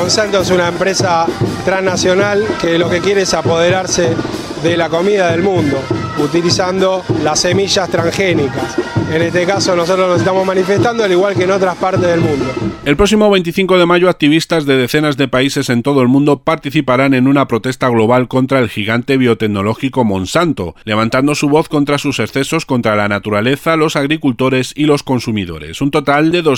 Monsanto es una empresa transnacional que lo que quiere es apoderarse de la comida del mundo, utilizando las semillas transgénicas. En este caso nosotros nos estamos manifestando al igual que en otras partes del mundo. El próximo 25 de mayo, activistas de decenas de países en todo el mundo participarán en una protesta global contra el gigante biotecnológico Monsanto, levantando su voz contra sus excesos contra la naturaleza, los agricultores y los consumidores. Un total de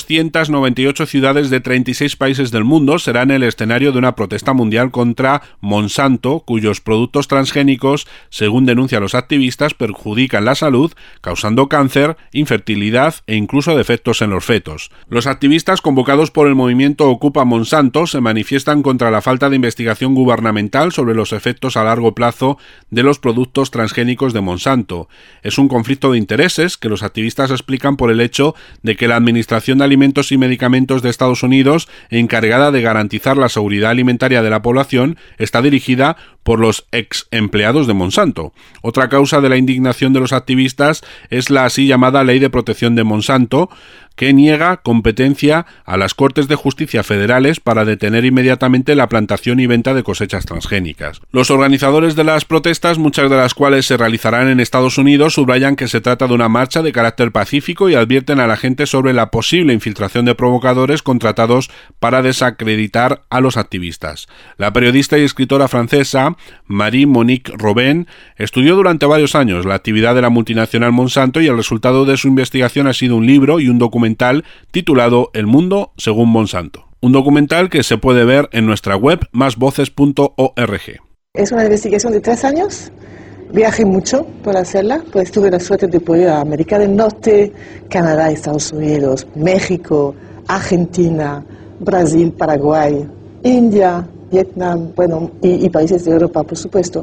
298 ciudades de 36 países del mundo serán el escenario de una protesta mundial contra Monsanto, cuyos productos transgénicos, según denuncian los activistas, perjudican la salud, causando cáncer, infertilidad e incluso defectos en los fetos. Los activistas convocados por el movimiento Ocupa Monsanto se manifiestan contra la falta de investigación gubernamental sobre los efectos a largo plazo de los productos transgénicos de Monsanto. Es un conflicto de intereses que los activistas explican por el hecho de que la Administración de Alimentos y Medicamentos de Estados Unidos, encargada de garantizar la seguridad alimentaria de la población, está dirigida por los ex empleados de Monsanto. Otra causa de la indignación de los activistas es la así llamada Ley de Protección de Monsanto, que niega competencia a las Cortes de Justicia federales para detener inmediatamente la plantación y venta de cosechas transgénicas. Los organizadores de las protestas, muchas de las cuales se realizarán en Estados Unidos, subrayan que se trata de una marcha de carácter pacífico y advierten a la gente sobre la posible infiltración de provocadores contratados para desacreditar a los activistas. La periodista y escritora francesa Marie-Monique Robin estudió durante varios años la actividad de la multinacional Monsanto y el resultado de su investigación ha sido un libro y un documental titulado El mundo según Monsanto. Un documental que se puede ver en nuestra web másvoces.org. Es una investigación de 3 años. Viajé mucho por hacerla, pues tuve la suerte de poder ir a América del Norte, Canadá, Estados Unidos, México, Argentina, Brasil, Paraguay, India, Vietnam, bueno, y países de Europa, por supuesto.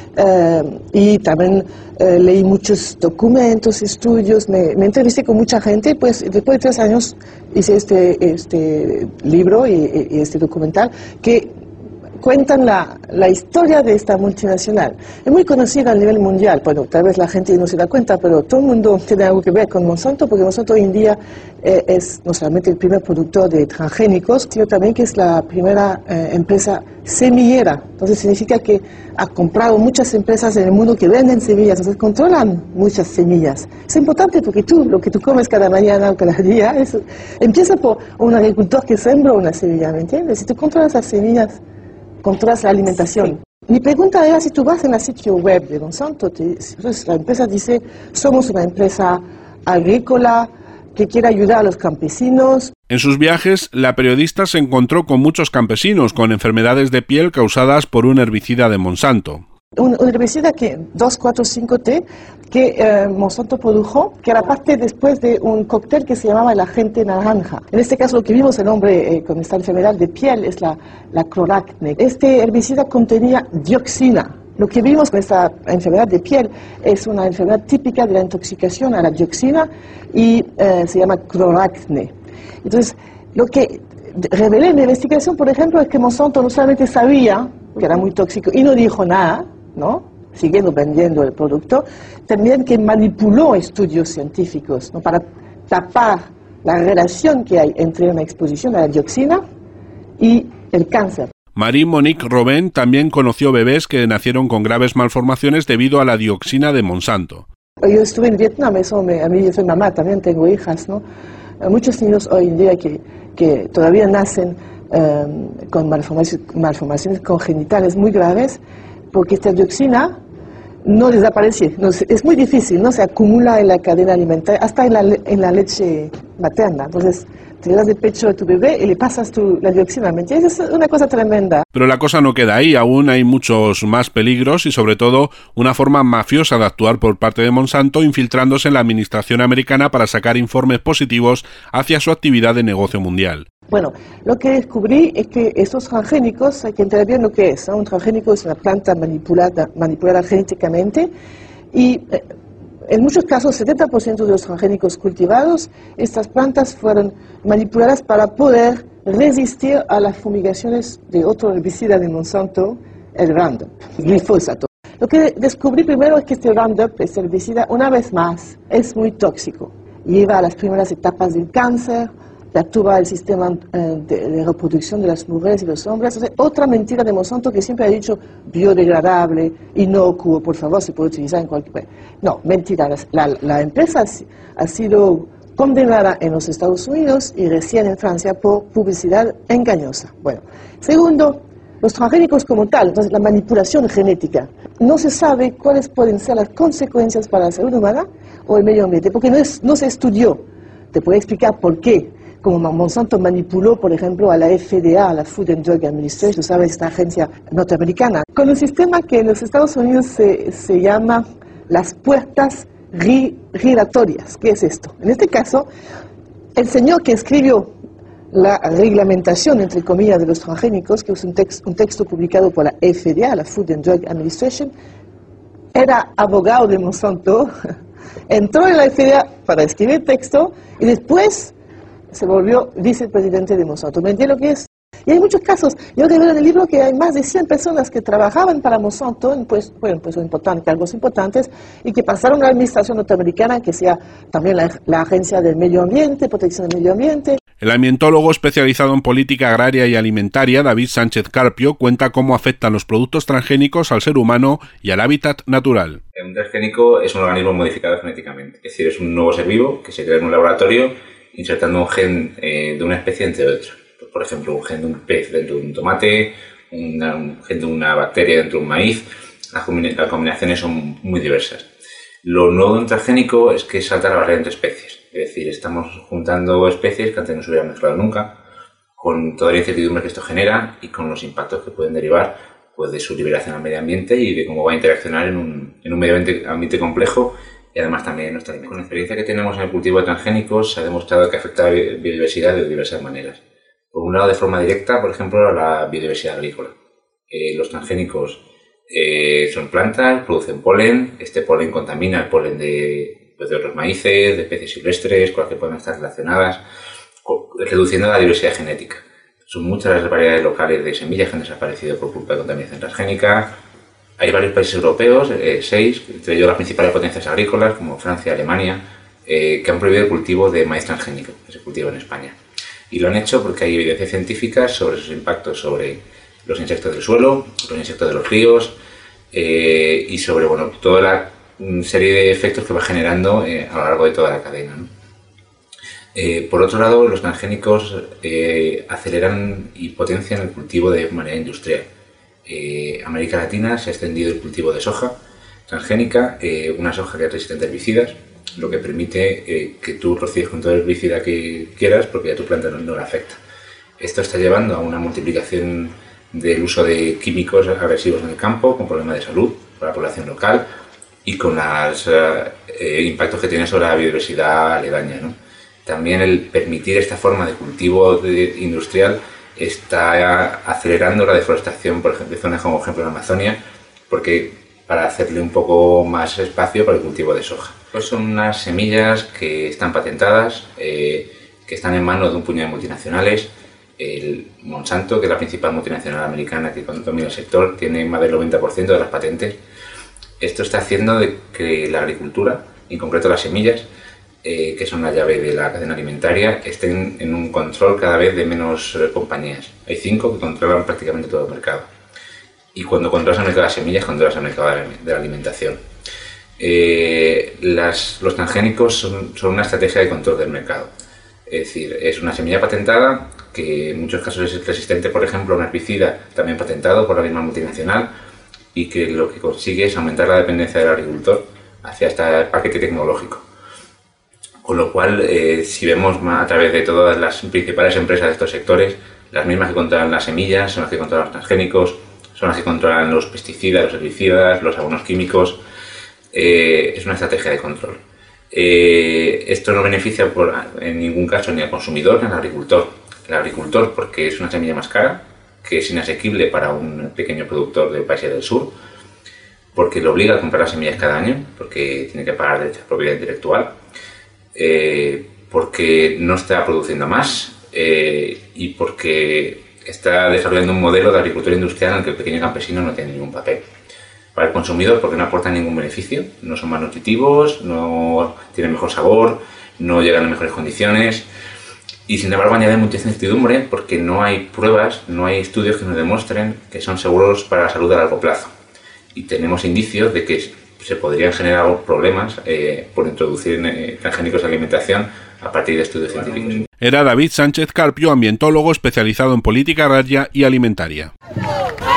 Y también leí muchos documentos, estudios, me entrevisté con mucha gente, pues después de 3 años hice este libro y este documental que cuentan la historia de esta multinacional. Es muy conocida a nivel mundial, bueno, tal vez la gente no se da cuenta, pero todo el mundo tiene algo que ver con Monsanto, porque Monsanto hoy en día es no solamente el primer productor de transgénicos, sino también que es la primera empresa semillera. Entonces significa que ha comprado muchas empresas en el mundo que venden semillas, entonces controlan muchas semillas. Es importante porque lo que tú comes cada mañana o cada día, empieza por un agricultor que sembró una semilla, ¿me entiendes? Si tú controlas las semillas, controlas la alimentación. Mi pregunta era, si tú vas en el sitio web de Monsanto, la empresa dice, somos una empresa agrícola que quiere ayudar a los campesinos. En sus viajes, la periodista se encontró con muchos campesinos con enfermedades de piel causadas por un herbicida de Monsanto. Un herbicida que 2,4,5-T que Monsanto produjo, que era parte después de un cóctel que se llamaba el agente naranja. En este caso lo que vimos el hombre con esta enfermedad de piel es la cloracne. Este herbicida contenía dioxina. Lo que vimos con esta enfermedad de piel es una enfermedad típica de la intoxicación a la dioxina y se llama cloracne. Entonces, lo que revelé en mi investigación, por ejemplo, es que Monsanto no solamente sabía que era muy tóxico y no dijo nada, ¿no?, siguiendo vendiendo el producto, también que manipuló estudios científicos, ¿no?, para tapar la relación que hay entre una exposición a la dioxina y el cáncer. Marie-Monique Robin también conoció bebés que nacieron con graves malformaciones debido a la dioxina de Monsanto. Yo estuve en Vietnam, a mí yo soy mamá, también tengo hijas, ¿no? Muchos niños hoy en día que todavía nacen con malformaciones congenitales muy graves, porque esta dioxina no desaparece, es muy difícil, no se acumula en la cadena alimentaria, hasta en la leche materna. Entonces, te das de pecho a tu bebé y le pasas la dioxina, ¿me entiendes? Es una cosa tremenda. Pero la cosa no queda ahí, aún hay muchos más peligros y sobre todo una forma mafiosa de actuar por parte de Monsanto, infiltrándose en la administración americana para sacar informes positivos hacia su actividad de negocio mundial. Bueno, lo que descubrí es que estos transgénicos, hay que entender bien lo que es, ¿no? Un transgénico es una planta manipulada genéticamente y en muchos casos, 70% de los transgénicos cultivados, estas plantas fueron manipuladas para poder resistir a las fumigaciones de otro herbicida de Monsanto, el Roundup, el glifosato. Lo que descubrí primero es que este Roundup, este herbicida, una vez más, es muy tóxico. Lleva a las primeras etapas del cáncer, perturba el sistema de reproducción de las mujeres y los hombres. O sea, otra mentira de Monsanto, que siempre ha dicho biodegradable, inocuo, por favor, se puede utilizar en cualquier... No, mentira. La empresa ha sido condenada en los Estados Unidos y recién en Francia por publicidad engañosa. Bueno, segundo, los transgénicos como tal, entonces la manipulación genética. No se sabe cuáles pueden ser las consecuencias para la salud humana o el medio ambiente, porque no se estudió. Te puedo explicar por qué. Como Monsanto manipuló, por ejemplo, a la FDA, a la Food and Drug Administration, tú sabes, esta agencia norteamericana, con un sistema que en los Estados Unidos se llama las puertas giratorias. ¿Qué es esto? En este caso, el señor que escribió la reglamentación, entre comillas, de los transgénicos, que es un texto publicado por la FDA, la Food and Drug Administration, era abogado de Monsanto, entró en la FDA para escribir texto y después se volvió vicepresidente de Monsanto. ¿Me entiendes lo que es? Y hay muchos casos. Yo revelo en el libro que hay más de 100 personas que trabajaban para Monsanto en puestos importantes, cargos importantes, y que pasaron a la administración norteamericana, que sea también la Agencia del Medio Ambiente, Protección del Medio Ambiente. El ambientólogo especializado en política agraria y alimentaria, David Sánchez Carpio, cuenta cómo afectan los productos transgénicos al ser humano y al hábitat natural. Un transgénico es un organismo modificado genéticamente, es decir, es un nuevo ser vivo que se crea en un laboratorio insertando un gen de una especie entre otro. Por ejemplo, un gen de un pez dentro de un tomate, un gen de una bacteria dentro de un maíz. Las combinaciones son muy diversas. Lo nuevo de un transgénico es que salta la barrera entre especies. Es decir, estamos juntando especies que antes no se hubieran mezclado nunca, con toda la incertidumbre que esto genera y con los impactos que pueden derivar pues, de su liberación al medio ambiente y de cómo va a interaccionar en un medio ambiente complejo y además también en nuestra alimentación. Con la experiencia que tenemos en el cultivo de transgénicos se ha demostrado que afecta a la biodiversidad de diversas maneras. Por un lado, de forma directa, por ejemplo, a la biodiversidad agrícola. Los transgénicos son plantas, producen polen. Este polen contamina el polen de otros maíces, de especies silvestres, con las que pueden estar relacionadas, reduciendo la diversidad genética. Son muchas las variedades locales de semillas que han desaparecido por culpa de contaminación transgénica. Hay varios países europeos, 6, entre ellos las principales potencias agrícolas, como Francia, Alemania, que han prohibido el cultivo de maíz transgénico, que se cultiva en España. Y lo han hecho porque hay evidencias científicas sobre sus impactos sobre los insectos del suelo, los insectos de los ríos y sobre toda la serie de efectos que va generando a lo largo de toda la cadena, ¿no? Por otro lado, los transgénicos aceleran y potencian el cultivo de manera industrial. América Latina se ha extendido el cultivo de soja transgénica, una soja que es resistente a herbicidas, lo que permite que tú rocíes con todo el herbicida que quieras porque ya tu planta no la afecta. Esto está llevando a una multiplicación del uso de químicos agresivos en el campo, con problemas de salud para la población local y con los impactos que tiene sobre la biodiversidad aledaña, ¿no? También el permitir esta forma de cultivo industrial está acelerando la deforestación, por ejemplo, de zonas como ejemplo en Amazonia, porque para hacerle un poco más espacio para el cultivo de soja. Pues son unas semillas que están patentadas, que están en manos de un puñado de multinacionales. El Monsanto, que es la principal multinacional americana que domina el sector, tiene más del 90% de las patentes. Esto está haciendo de que la agricultura, en concreto las semillas, que son la llave de la cadena alimentaria, estén en un control cada vez de menos compañías. Hay 5 que controlan prácticamente todo el mercado. Y cuando controlas el mercado de las semillas, controlas el mercado de la alimentación. Los transgénicos son una estrategia de control del mercado. Es decir, es una semilla patentada que en muchos casos es resistente, por ejemplo, a un herbicida también patentado por la misma multinacional y que lo que consigue es aumentar la dependencia del agricultor hacia este paquete tecnológico. Con lo cual, si vemos a través de todas las principales empresas de estos sectores, las mismas que controlan las semillas, son las que controlan los transgénicos, son las que controlan los pesticidas, los herbicidas, los abonos químicos. Es una estrategia de control. Esto no beneficia en ningún caso ni al consumidor ni al agricultor. El agricultor porque es una semilla más cara, que es inasequible para un pequeño productor de países del sur, porque le obliga a comprar las semillas cada año, porque tiene que pagar derechos de propiedad intelectual, porque no está produciendo más y porque está desarrollando un modelo de agricultura industrial en el que el pequeño campesino no tiene ningún papel. Para el consumidor porque no aportan ningún beneficio, no son más nutritivos, no tienen mejor sabor, no llegan en mejores condiciones Y sin embargo añade mucha incertidumbre porque no hay pruebas, no hay estudios que nos demuestren que son seguros para la salud a largo plazo. Y tenemos indicios de que se podrían generar problemas por introducir transgénicos en alimentación a partir de estudios científicos. Era David Sánchez Carpio, ambientólogo especializado en política agraria y alimentaria.